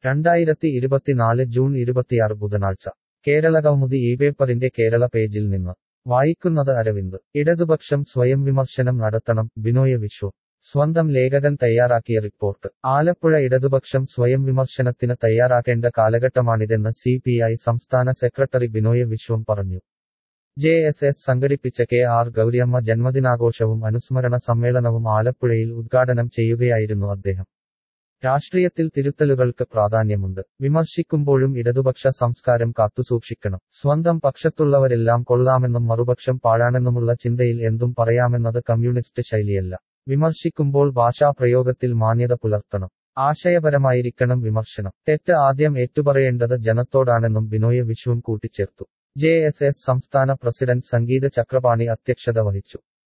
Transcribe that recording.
2024 June 26 ബുധനാഴ്ച കേരളകൗമുദി ഇപേപ്പറിന്റെ കേരള പേജിൽ നിന്ന് വായിക്കുന്നത് അരവിന്ദ്. ഇടതുപക്ഷം സ്വയം വിമർശനം നടത്തണം, ബിനോയ് വിശ്വം. സ്വന്തം ലേഖകൻ തയ്യാറാക്കിയ റിപ്പോർട്ട്. ആലപ്പുഴ ഇടതുപക്ഷം സ്വയം വിമർശനത്തിന് തയ്യാറാക്കേണ്ട കാലഘട്ടമാണിതെന്ന് CPI സംസ്ഥാന സെക്രട്ടറി ബിനോയ് വിശ്വം പറഞ്ഞു. JSS സംഘടിപ്പിച്ച KR ഗൗരിയമ്മ ജന്മദിനാഘോഷവും അനുസ്മരണ സമ്മേളനവും ആലപ്പുഴയിൽ ഉദ്ഘാടനം ചെയ്യുകയായിരുന്നു അദ്ദേഹം. രാഷ്ട്രീയത്തിൽ തിരുത്തലുകൾക്ക് പ്രാധാന്യമുണ്ട്. വിമർശിക്കുമ്പോഴും ഇടതുപക്ഷ സംസ്കാരം കാത്തുസൂക്ഷിക്കണം. സ്വന്തം പക്ഷത്തുള്ളവരെല്ലാം കൊള്ളാമെന്നും മറുപക്ഷം പാഴാണെന്നുമുള്ള ചിന്തയിൽ എന്തും പറയാമെന്നത് കമ്മ്യൂണിസ്റ്റ് ശൈലിയല്ല. വിമർശിക്കുമ്പോൾ ഭാഷാപ്രയോഗത്തിൽ മാന്യത പുലർത്തണം. ആശയപരമായിരിക്കണം വിമർശനം. തെറ്റ് ആദ്യം ഏറ്റുപറയേണ്ടത് ജനത്തോടാണെന്നും ബിനോയ് വിശ്വം കൂട്ടിച്ചേർത്തു. JSS സംസ്ഥാന പ്രസിഡന്റ് സംഗീത ചക്രപാണി അധ്യക്ഷത വഹിച്ചു.